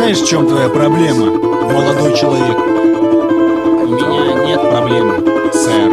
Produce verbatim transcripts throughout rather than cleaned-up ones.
знаешь, в чем твоя проблема, молодой человек? У меня нет проблем, сэр.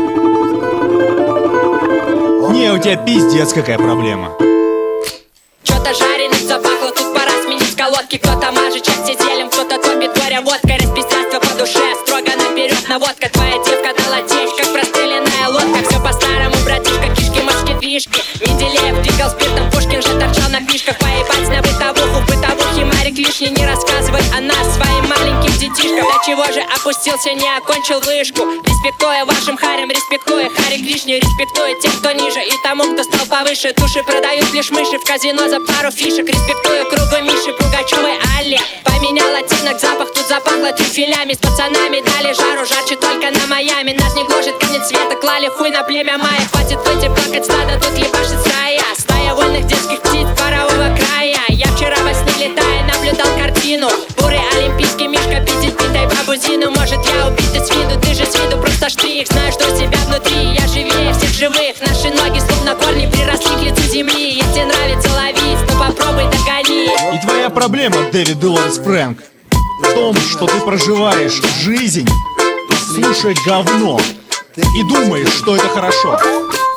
Не, у тебя пиздец какая проблема. Что-то жареным запахло, тут пора сменить колодки. Кто-то мажет части зелем, кто-то топит горя водкой. Распиздятство по душе, строго наперед наводка. Твоя девка дала течь, как простреленная лодка. Все по-старому, братишка, кишки, мошки, движки. Менделеев двигал спиртом, Пушкин же торчал на фишках. Поебать на бытовуху, в бытовухе Марик лишний. Не рассказывай о нас своим маленьким детишкам. Для чего же опустился, не окончил вышку? Респектуя вашим харям, респектуя Харик лишний. Респектуя тех, кто ниже, и тому, кто стал повыше. Души продают лишь мыши в казино за пару фишек. Респектую кругу Миши, Пугачевой Алле. Поменял оттенок, запах, тут запахло трюфелями. С пацанами дали жару, жарче только на Майами. Нас не гложет конец света, клали хуй на племя Майя. Хватит выйти плакать, стадо тут ебашит стая. Стая вольных детских птиц парового края. Я вчера во сне летая наблюдал картину. Бурый олимпийский мишка пиздит питай бабузину. Может я убитый с виду, ты же с виду просто штрих. Знаю, что у тебя внутри, я живее всех живых. Наши ноги словно корни приросли к лицу земли. Если нравится ловить, то попробуй догони. И твоя проблема, Дэвид Делорес Фрэнк, в том, что ты проживаешь жизнь, слушая говно и думаешь, что это хорошо.